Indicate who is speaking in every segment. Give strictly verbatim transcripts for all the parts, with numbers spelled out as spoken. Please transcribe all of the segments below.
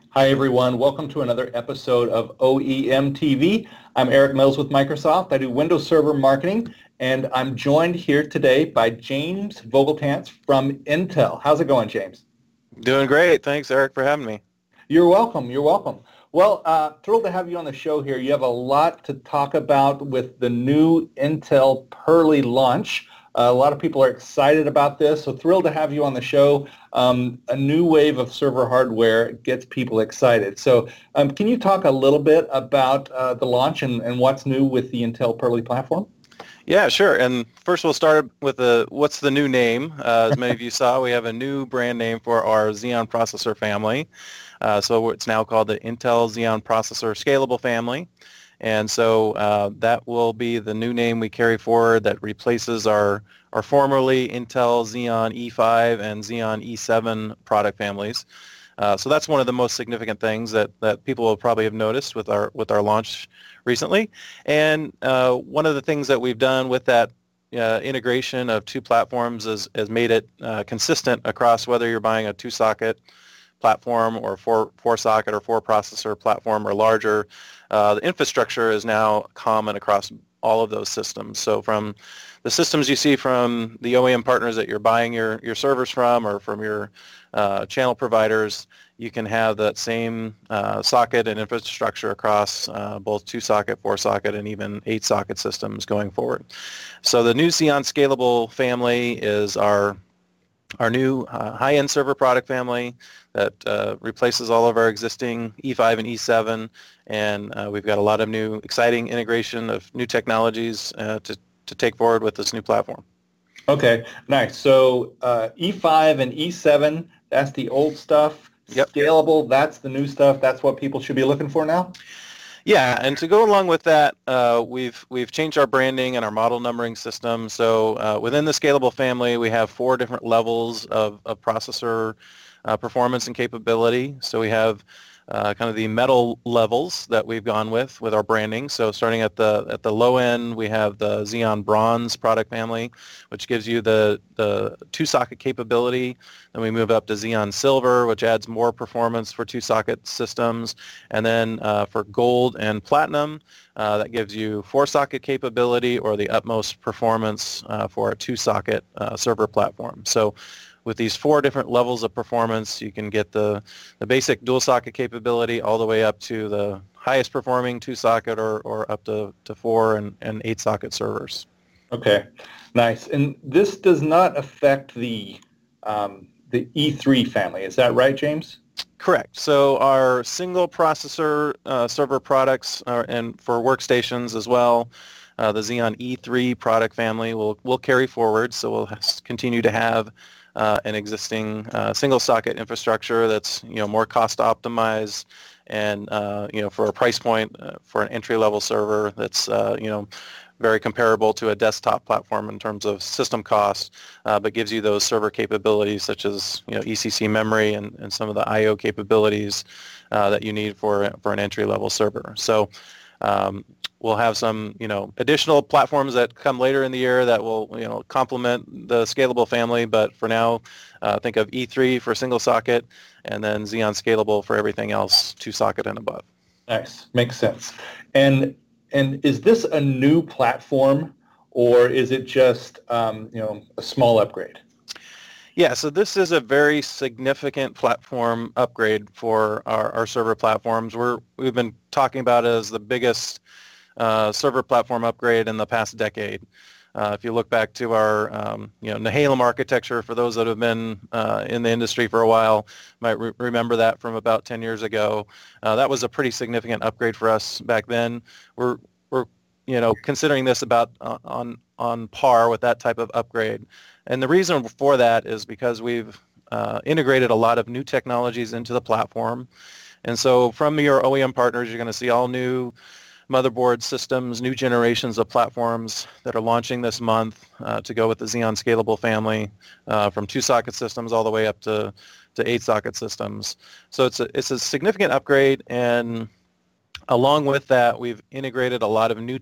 Speaker 1: Hi, everyone. Welcome to another episode of O E M T V. I'm Eric Mills with Microsoft. I do Windows Server Marketing, and I'm joined here today by James Vogeltantz from Intel. How's it going, James?
Speaker 2: Doing great. Thanks, Eric, for having me.
Speaker 1: You're welcome. You're welcome. Well, uh, thrilled to have you on the show here. You have a lot to talk about with the new Intel Purley launch. Uh, a lot of people are excited about this, so thrilled to have you on the show. Um, a new wave of server hardware gets people excited. So um, can you talk a little bit about uh, the launch and, and what's new with the Intel Purley platform?
Speaker 2: Yeah, sure. And first we'll start with the what's the new name. Uh, as many of you saw, we have a new brand name for our Xeon processor family. Uh, so it's now called the Intel Xeon Processor Scalable Family. And so uh, that will be the new name we carry forward that replaces our, our formerly Intel Xeon E five and Xeon E seven product families. Uh, so that's one of the most significant things that, that people will probably have noticed with our with our launch recently. And uh, one of the things that we've done with that uh, integration of two platforms is, has made it uh, consistent across whether you're buying a two-socket platform or four, four socket or four processor platform or larger. Uh, the infrastructure is now common across all of those systems. So from the systems you see from the O E M partners that you're buying your, your servers from or from your uh, channel providers, you can have that same uh, socket and infrastructure across uh, both two-socket, four-socket, and even eight-socket systems going forward. So the new Xeon Scalable family is our our new uh, high-end server product family that uh, replaces all of our existing E five and E seven, and uh, we've got a lot of new exciting integration of new technologies uh, to, to take forward with this new platform.
Speaker 1: Okay, nice. So uh, E five and E seven, that's the old stuff.
Speaker 2: Yep.
Speaker 1: Scalable, that's the new stuff. That's what people should be looking for now?
Speaker 2: Yeah, and to go along with that, uh, we've we've changed our branding and our model numbering system. So uh, within the Scalable family, we have four different levels of, of processor uh, performance and capability. So we have uh, kind of the metal levels that we've gone with with our branding. So starting at the at the low end, we have the Xeon Bronze product family, which gives you the the two-socket capability. Then we move up to Xeon Silver, which adds more performance for two-socket systems. And then uh, for Gold and Platinum, uh, that gives you four-socket capability or the utmost performance uh, for a two-socket uh, server platform. So with these four different levels of performance, you can get the, the basic dual-socket capability all the way up to the highest performing two-socket or, or up to, to four and, and eight-socket servers.
Speaker 1: Okay, nice. And this does not affect the um, the E three family. Is that right, James?
Speaker 2: Correct. So our single processor uh, server products are, and for workstations as well, uh, the Xeon E three product family will will carry forward. So we'll continue to have uh, an existing uh, single socket infrastructure that's you know more cost optimized and uh, you know for a price point uh, for an entry level server that's uh, you know very comparable to a desktop platform in terms of system cost, uh, but gives you those server capabilities such as you know E C C memory and, and some of the I O capabilities uh, that you need for for an entry level server. So um, we'll have some you know additional platforms that come later in the year that will you know complement the Scalable family. But for now, uh, think of E three for single socket, and then Xeon Scalable for everything else two socket and above.
Speaker 1: Nice, makes sense. And and is this a new platform, or is it just um, you know a small upgrade?
Speaker 2: Yeah, so this is a very significant platform upgrade for our, our server platforms. We're, we've been talking about it as the biggest uh, server platform upgrade in the past decade. Uh, if you look back to our, um, you know, Nehalem architecture, for those that have been uh, in the industry for a while, might re- remember that from about ten years ago. Uh, that was a pretty significant upgrade for us back then. We're, we're, you know, considering this about uh, on on par with that type of upgrade. And the reason for that is because we've uh, integrated a lot of new technologies into the platform. And so from your O E M partners, you're going to see all new motherboard systems, new generations of platforms that are launching this month uh, to go with the Xeon Scalable family, uh, from two-socket systems all the way up to, to eight-socket systems. So it's a, it's a significant upgrade, and along with that, we've integrated a lot of new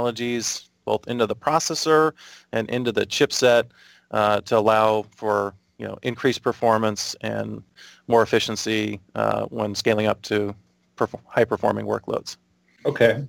Speaker 2: technologies both into the processor and into the chipset uh, to allow for you know, increased performance and more efficiency uh, when scaling up to perf- high-performing workloads.
Speaker 1: Okay.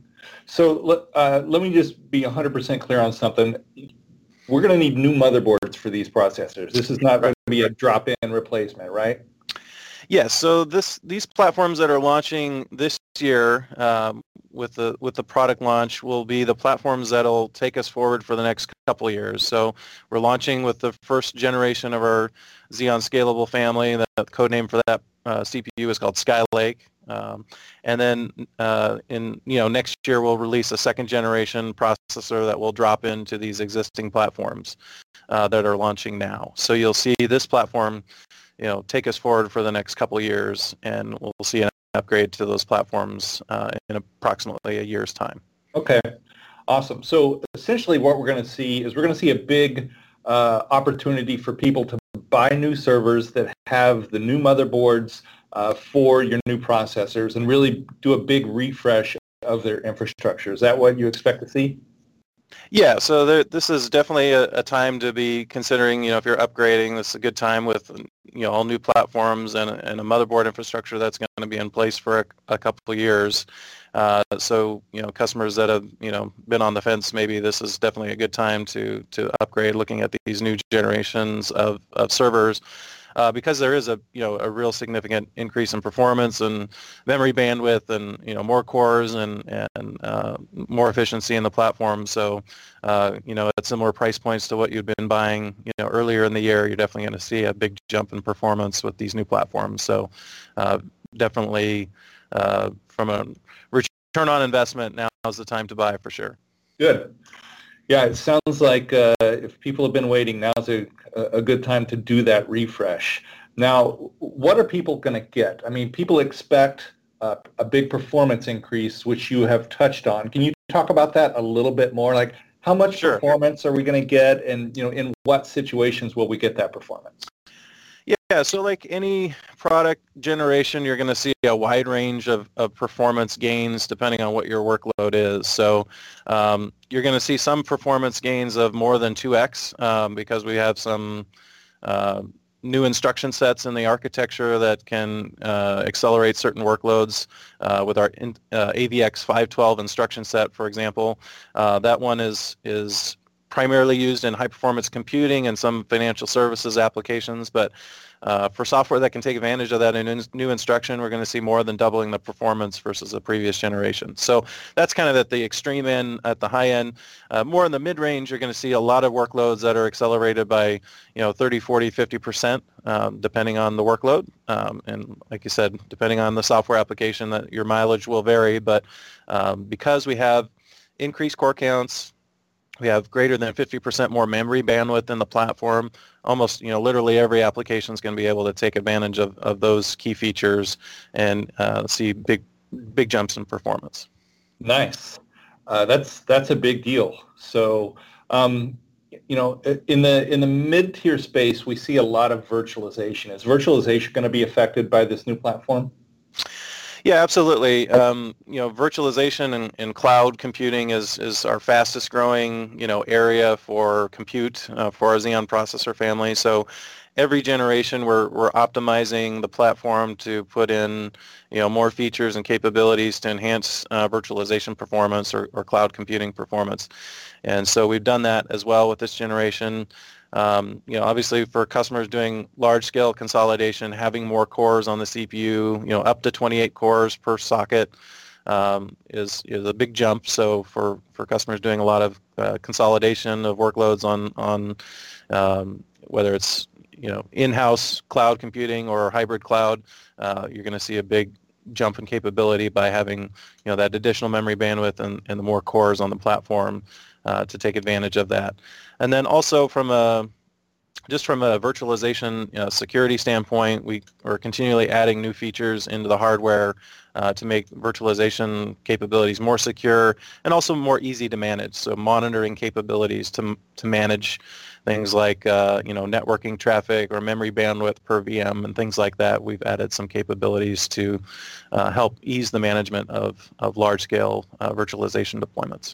Speaker 1: So uh, let me just be one hundred percent clear on something. We're going to need new motherboards for these processors. This is not going to be a drop-in replacement, right?
Speaker 2: Yes. So this these platforms that are launching this year um, with the with the product launch will be the platforms that'll take us forward for the next couple of years. So we're launching with the first generation of our Xeon Scalable family. The code name for that uh, C P U is called Skylake. Um, and then uh, in you know next year we'll release a second generation processor that will drop into these existing platforms uh, that are launching now. So you'll see this platform, you know, take us forward for the next couple of years, and we'll see an upgrade to those platforms uh, in approximately a year's time.
Speaker 1: Okay, awesome. So essentially what we're going to see is we're going to see a big uh, opportunity for people to buy new servers that have the new motherboards uh, for your new processors and really do a big refresh of their infrastructure. Is that what you expect to see?
Speaker 2: Yeah, so there, this is definitely a, a time to be considering, you know, if you're upgrading, this is a good time with, you know, all new platforms and, and a motherboard infrastructure that's going to be in place for a, a couple of years. Uh, so, you know, customers that have, you know, been on the fence, maybe this is definitely a good time to, to upgrade looking at these new generations of, of servers. Uh, because there is a you know a real significant increase in performance and memory bandwidth and you know more cores and and uh, more efficiency in the platform. So uh, you know at similar price points to what you'd been buying you know earlier in the year, you're definitely going to see a big jump in performance with these new platforms. So uh, definitely uh, from a return on investment, now is the time to buy for sure.
Speaker 1: Good. Yeah, it sounds like uh, if people have been waiting, now's a, a good time to do that refresh. Now, what are people going to get? I mean, people expect uh, a big performance increase, which you have touched on. Can you talk about that a little bit more? Like, how much
Speaker 2: Sure.
Speaker 1: performance are we going to get, and you know, in what situations will we get that performance?
Speaker 2: Yeah, so like any product generation, you're going to see a wide range of, of performance gains depending on what your workload is. So um, you're going to see some performance gains of more than two x um, because we have some uh, new instruction sets in the architecture that can uh, accelerate certain workloads uh, with our in, uh, A V X five twelve instruction set, for example. Uh, that one is is primarily used in high-performance computing and some financial services applications, but uh, for software that can take advantage of that in new instruction, we're going to see more than doubling the performance versus the previous generation. So that's kind of at the extreme end. At the high end, uh, more in the mid-range, you're going to see a lot of workloads that are accelerated by, you know, thirty, forty, fifty percent, um, depending on the workload. Um, and like you said, depending on the software application, that your mileage will vary. But um, because we have increased core counts, we have greater than fifty percent more memory bandwidth in the platform. Almost, you know, literally every application is going to be able to take advantage of, of those key features and uh, see big, big jumps in performance.
Speaker 1: Nice. Uh, that's that's a big deal. So, um, you know, in the in the mid-tier space, we see a lot of virtualization. Is virtualization going to be affected by this new platform?
Speaker 2: Yeah, absolutely. Um, you know, virtualization and, and cloud computing is, is our fastest growing, you know, area for compute uh, for our Xeon processor family. So every generation we're, we're optimizing the platform to put in, you know, more features and capabilities to enhance uh, virtualization performance or, or cloud computing performance. And so we've done that as well with this generation. Um, you know, obviously for customers doing large-scale consolidation, having more cores on the C P U, you know, up to twenty-eight cores per socket um, is is a big jump. So for, for customers doing a lot of uh, consolidation of workloads on on um, whether it's you know in-house cloud computing or hybrid cloud, uh, you're going to see a big jump in capability by having you know that additional memory bandwidth and, and the more cores on the platform uh, to take advantage of that. And then also from a just from a virtualization you know, security standpoint, we are continually adding new features into the hardware uh, to make virtualization capabilities more secure and also more easy to manage. So monitoring capabilities to to manage things like uh, you know networking traffic or memory bandwidth per V M and things like that. We've added some capabilities to uh, help ease the management of of large scale uh, virtualization deployments.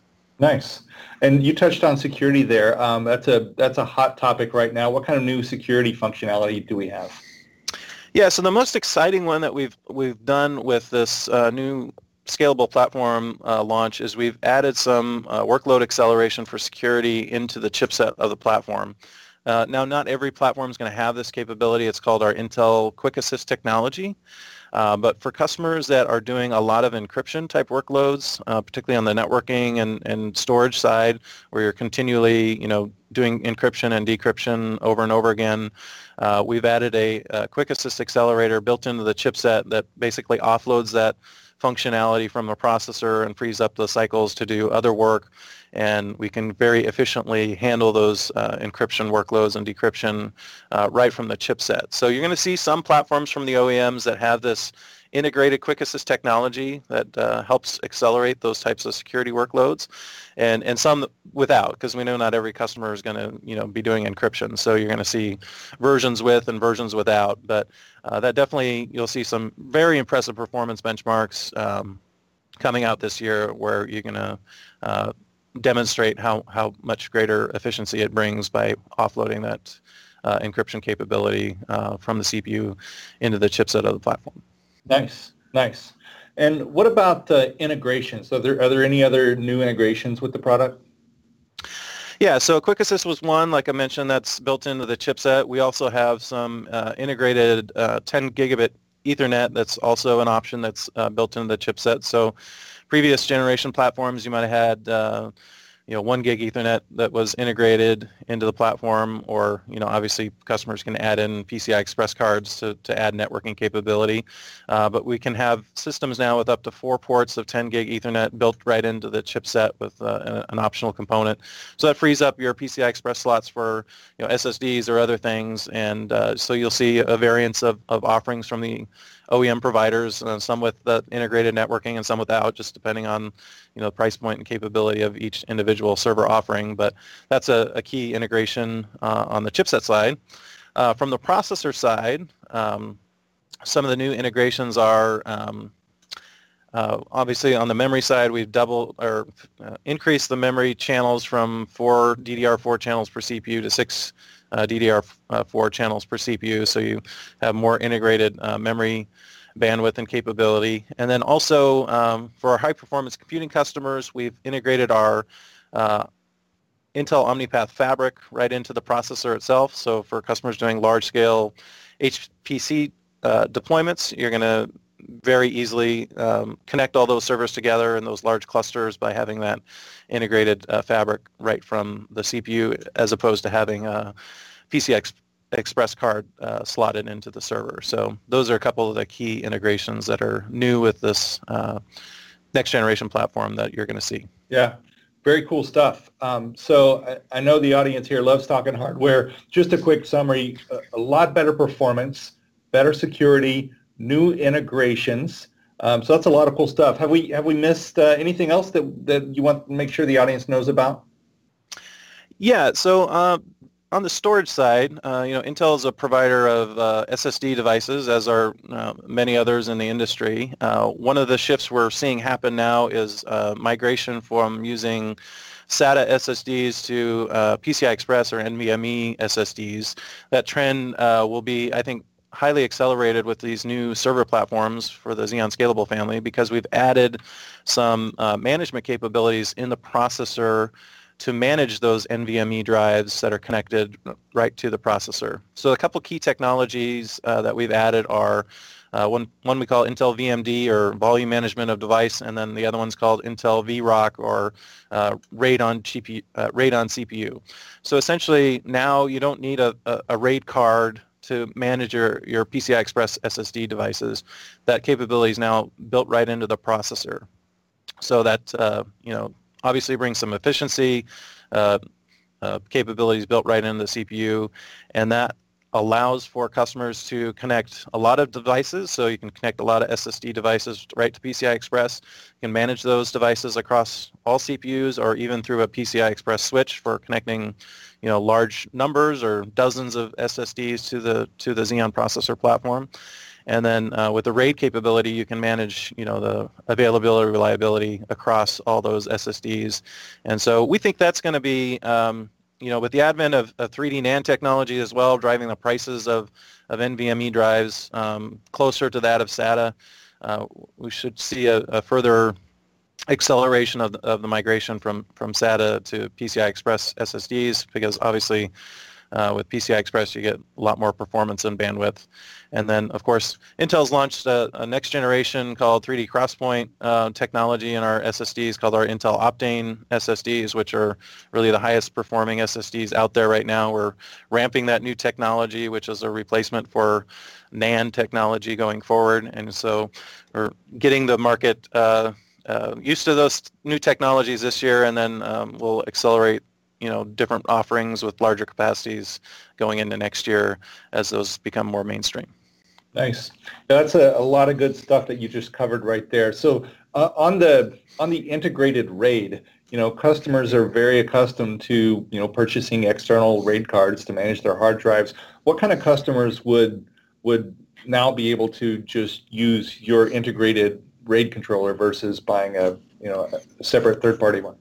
Speaker 1: Nice. And you touched on security there. Um, that's a that's a hot topic right now. What kind of new security functionality do we have?
Speaker 2: Yeah, so the most exciting one that we've we've done with this uh, new scalable platform uh, launch is we've added some uh, workload acceleration for security into the chipset of the platform. Uh, now, not every platform is going to have this capability. It's called our Intel Quick Assist technology. Uh, but for customers that are doing a lot of encryption type workloads, uh, particularly on the networking and, and storage side, where you're continually, you know, doing encryption and decryption over and over again, uh, we've added a, a Quick Assist accelerator built into the chipset that basically offloads that functionality from the processor and frees up the cycles to do other work. And we can very efficiently handle those uh, encryption workloads and decryption uh, right from the chipset. So you're going to see some platforms from the O E Ms that have this integrated Quick Assist technology that uh, helps accelerate those types of security workloads, and, and some without, because we know not every customer is going to, you know, be doing encryption. So you're going to see versions with and versions without. But uh, that definitely, you'll see some very impressive performance benchmarks um, coming out this year where you're going to uh, demonstrate how, how much greater efficiency it brings by offloading that uh, encryption capability uh, from the C P U into the chipset of the platform.
Speaker 1: Nice, nice. And what about uh, integrations? Are there, are there any other new integrations with the product?
Speaker 2: Yeah, so Quick Assist was one, like I mentioned, that's built into the chipset. We also have some uh, integrated uh, ten gigabit Ethernet that's also an option that's uh, built into the chipset. So previous generation platforms, you might have had uh, you know, one gig Ethernet that was integrated into the platform, or, you know, obviously customers can add in P C I Express cards to, to add networking capability. Uh, but we can have systems now with up to four ports of ten gig Ethernet built right into the chipset with uh, an optional component. So that frees up your P C I Express slots for, you know, S S Ds or other things. And uh, so you'll see a variance of, of offerings from the O E M providers, uh, some with the integrated networking and some without, just depending on, you know, the price point and capability of each individual server offering. But that's a, a key integration uh, on the chipset side. Uh, from the processor side, um, some of the new integrations are um, uh, obviously on the memory side, we've doubled or uh, increased the memory channels from four D D R four channels per C P U to six uh, D D R four channels per C P U, so you have more integrated uh, memory bandwidth and capability. And then also um, for our high-performance computing customers, we've integrated our uh, Intel OmniPath fabric right into the processor itself. So for customers doing large-scale H P C uh, deployments, you're going to very easily um, connect all those servers together in those large clusters by having that integrated uh, fabric right from the C P U, as opposed to having a P C I Express card uh, slotted into the server. So those are a couple of the key integrations that are new with this uh, next generation platform that you're going to see.
Speaker 1: Yeah, very cool stuff. Um, so I, I know the audience here loves talking hardware. Just a quick summary, a, a lot better performance, better security, new integrations. Um, so that's a lot of cool stuff. Have we have we missed uh, anything else that, that you want to make sure the audience knows about?
Speaker 2: Yeah, so uh, on the storage side, uh, you know, Intel is a provider of uh, S S D devices, as are uh, many others in the industry. Uh, one of the shifts we're seeing happen now is uh, migration from using SATA S S Ds to uh, P C I Express or NVMe S S Ds. That trend uh, will be, I think, highly accelerated with these new server platforms for the Xeon Scalable family, because we've added some uh, management capabilities in the processor to manage those NVMe drives that are connected right to the processor. So a couple key technologies uh, that we've added are uh, one, one we call Intel V M D, or Volume Management of Device, and then the other one's called Intel V ROC, or uh, RAID on G P U, uh, RAID on C P U. So essentially now you don't need a, a, a RAID card to manage your, your P C I Express S S D devices. That capability is now built right into the processor. So that, uh, you know, obviously brings some efficiency, uh, uh, capabilities built right into the C P U, and that allows for customers to connect a lot of devices. So you can connect a lot of S S D devices right to P C I Express. You can manage those devices across all C P Us, or even through a P C I Express switch for connecting, you know, large numbers or dozens of S S Ds to the to the Xeon processor platform. And then uh, with the RAID capability, you can manage, you know, the availability, reliability across all those S S Ds. And so we think that's going to be, um, you know, with the advent of, of three D NAND technology as well, driving the prices of, of NVMe drives um, closer to that of SATA, uh, we should see a, a further acceleration of the, of the migration from, from SATA to P C I Express S S Ds, because obviously uh, with P C I Express you get a lot more performance and bandwidth. And then, of course, Intel's launched a, a next generation called three D XPoint uh, technology in our S S Ds called our Intel Optane S S Ds, which are really the highest performing S S Ds out there right now. We're ramping that new technology, which is a replacement for NAND technology going forward. And so we're getting the market uh, uh, used to those new technologies this year, and then um, we'll accelerate you know, different offerings with larger capacities going into next year as those become more mainstream.
Speaker 1: Nice. Yeah, that's a, a lot of good stuff that you just covered right there. So uh, on the on the integrated RAID, you know, customers are very accustomed to, you know, purchasing external RAID cards to manage their hard drives. What kind of customers would would now be able to just use your integrated RAID controller versus buying a, you know, a separate third-party one?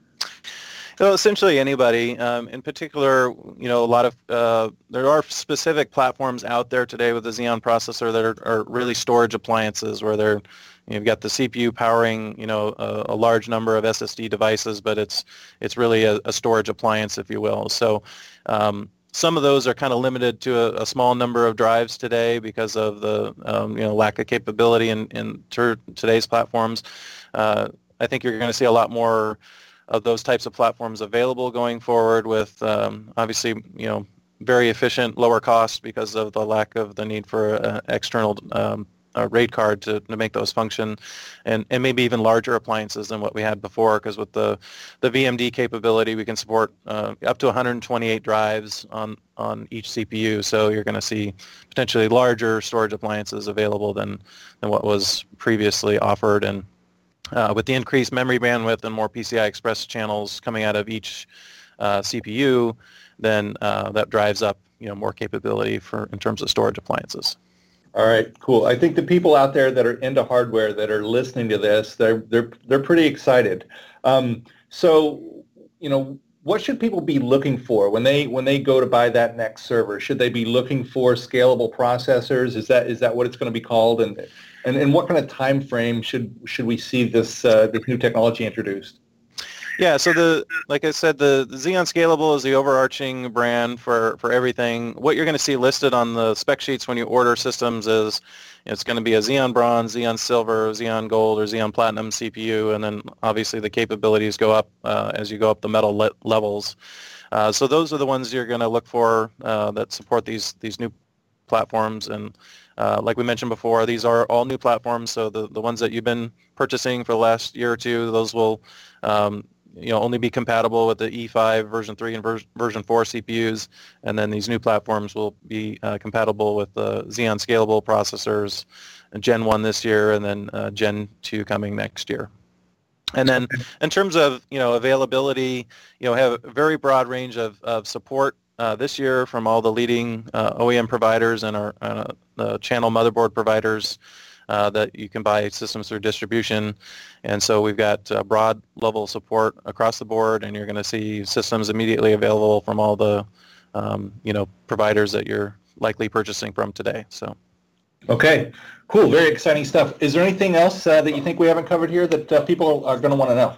Speaker 2: Well, essentially anybody. Um, in particular, you know, a lot of uh, there are specific platforms out there today with the Xeon processor that are, are really storage appliances, where they're you've got the C P U powering, you know, a, a large number of S S D devices, but it's it's really a, a storage appliance, if you will. So um, some of those are kind of limited to a, a small number of drives today because of the um, you know lack of capability in in ter- today's platforms. Uh, I think you're going to see a lot more of those types of platforms available going forward, with um, obviously you know very efficient, lower cost because of the lack of the need for an external um, a RAID card to, to make those function, and, and maybe even larger appliances than what we had before, because with the, the V M D capability we can support uh, up to one hundred twenty-eight drives on, on each C P U, so you're going to see potentially larger storage appliances available than, than what was previously offered. And Uh, with the increased memory bandwidth and more P C I Express channels coming out of each uh, C P U, then uh, that drives up you know more capability for in terms of storage appliances.
Speaker 1: All right, cool. I think the people out there that are into hardware that are listening to this, they're they're they're pretty excited. Um, so, you know, what should people be looking for when they when they go to buy that next server? Should they be looking for scalable processors? Is that is that what it's going to be called? And And, and what kind of time frame should should we see this uh, this new technology introduced?
Speaker 2: Yeah, so the like I said, the, the Xeon Scalable is the overarching brand for, for everything. What you're going to see listed on the spec sheets when you order systems is it's going to be a Xeon Bronze, Xeon Silver, Xeon Gold, or Xeon Platinum C P U, and then obviously the capabilities go up uh, as you go up the metal le- levels. Uh, so those are the ones you're going to look for uh, that support these these new platforms. And Uh, like we mentioned before, these are all new platforms, so the, the ones that you've been purchasing for the last year or two, those will um, you know, only be compatible with the E five version three and ver- version four C P Us, and then these new platforms will be uh, compatible with the Xeon Scalable processors, Gen one this year, and then uh, Gen two coming next year. And then in terms of you know availability, you know have a very broad range of, of support uh, this year from all the leading uh, O E M providers and our uh, the channel motherboard providers uh, that you can buy systems through distribution. And so we've got uh, broad level support across the board, and you're going to see systems immediately available from all the um, you know providers that you're likely purchasing from today. So.
Speaker 1: Okay, cool. Very exciting stuff. Is there anything else uh, that you think we haven't covered here that uh, people are going to want to know?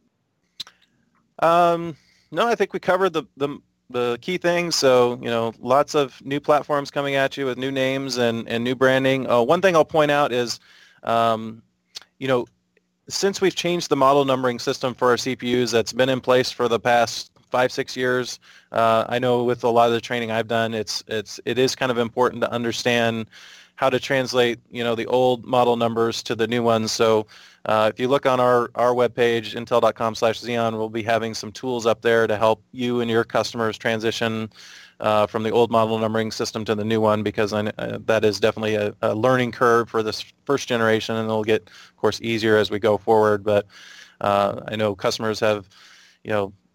Speaker 2: Um, no, I think we covered the, the the key things. So, you know, lots of new platforms coming at you with new names and, and new branding. Uh, one thing I'll point out is, um, you know, since we've changed the model numbering system for our C P Us that's been in place for the past five, six years, uh, I know with a lot of the training I've done, it's it's it is kind of important to understand how to translate, you know, the old model numbers to the new ones. So uh, if you look on our, our webpage, intel.com slash Xeon, we'll be having some tools up there to help you and your customers transition uh, from the old model numbering system to the new one, because I, uh, that is definitely a, a learning curve for this first generation, and it'll get, of course, easier as we go forward. But uh, I know customers have, you know,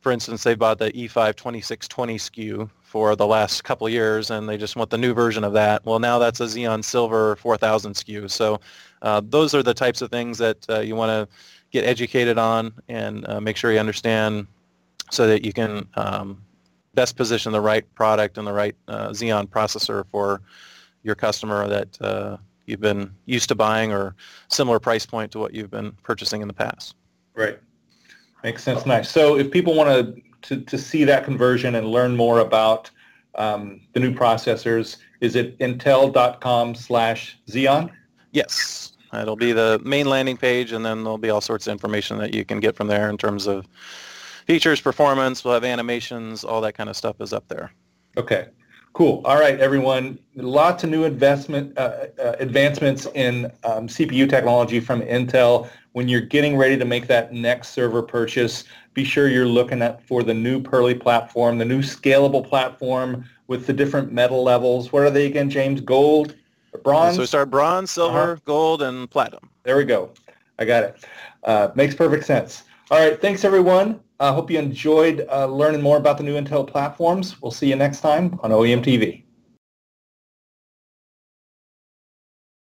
Speaker 2: for instance, they bought the E five twenty-six twenty S K U for the last couple of years, and they just want the new version of that. Well, now that's a Xeon Silver four thousand S K U. So uh, those are the types of things that uh, you want to get educated on and uh, make sure you understand so that you can um, best position the right product and the right uh, Xeon processor for your customer that uh, you've been used to buying or similar price point to what you've been purchasing in the past.
Speaker 1: Right. Makes sense. Nice. So if people want to to, to see that conversion and learn more about um, the new processors, is it intel.com slash Xeon?
Speaker 2: Yes. It'll be the main landing page, and then there'll be all sorts of information that you can get from there in terms of features, performance. We'll have animations, all that kind of stuff is up there.
Speaker 1: Okay. Cool. All right, everyone. Lots of new investment uh, uh, advancements in um, C P U technology from Intel. When you're getting ready to make that next server purchase, be sure you're looking at for the new Purley platform, the new scalable platform with the different metal levels. What are they again, James? Gold, bronze?
Speaker 2: So we start bronze, silver, uh-huh. gold, and platinum.
Speaker 1: There we go. I got it. Uh, makes perfect sense. All right. Thanks, everyone. I uh, hope you enjoyed uh, learning more about the new Intel platforms. We'll see you next time on O E M T V.